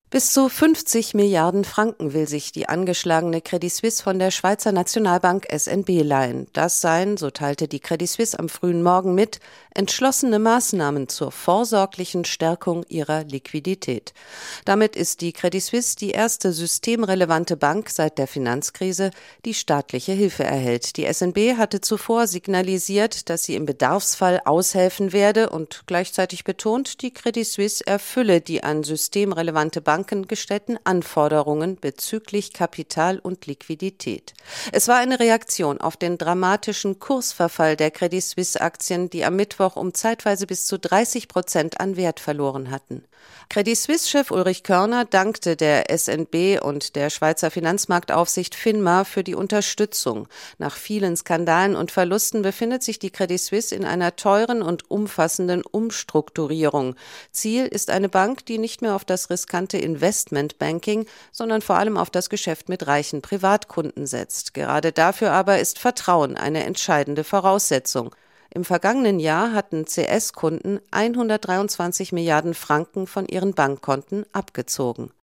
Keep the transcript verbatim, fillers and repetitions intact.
Bis zu fünfzig Milliarden Franken will sich die angeschlagene Credit Suisse von der Schweizer Nationalbank S N B leihen. Das seien, so teilte die Credit Suisse am frühen Morgen mit, entschlossene Maßnahmen zur vorsorglichen Stärkung ihrer Liquidität. Damit ist die Credit Suisse die erste systemrelevante Bank seit der Finanzkrise, die staatliche Hilfe erhält. Die S N B hatte zuvor signalisiert, dass sie im Bedarfsfall aushelfen werde und gleichzeitig betont, die Credit Suisse erfülle die an systemrelevante Banken gestellten Anforderungen bezüglich Kapital und Liquidität. Es war eine Reaktion auf den dramatischen Kursverfall der Credit Suisse-Aktien, die am Mittwoch um zeitweise bis zu dreißig Prozent an Wert verloren hatten. Credit Suisse-Chef Ulrich Körner dankte der S N B und der Schweizer Finanzmarktaufsicht FINMA für die Unterstützung. Nach vielen Skandalen und Verlusten befindet sich die Credit Suisse in einer teuren und umfassenden Umstrukturierung. Ziel ist eine Bank, die nicht mehr auf das riskante Investmentbanking, sondern vor allem auf das Geschäft mit reichen Privatkunden setzt. Gerade dafür aber ist Vertrauen eine entscheidende Voraussetzung. Im vergangenen Jahr hatten C S-Kunden hundertdreiundzwanzig Milliarden Franken von ihren Bankkonten abgezogen.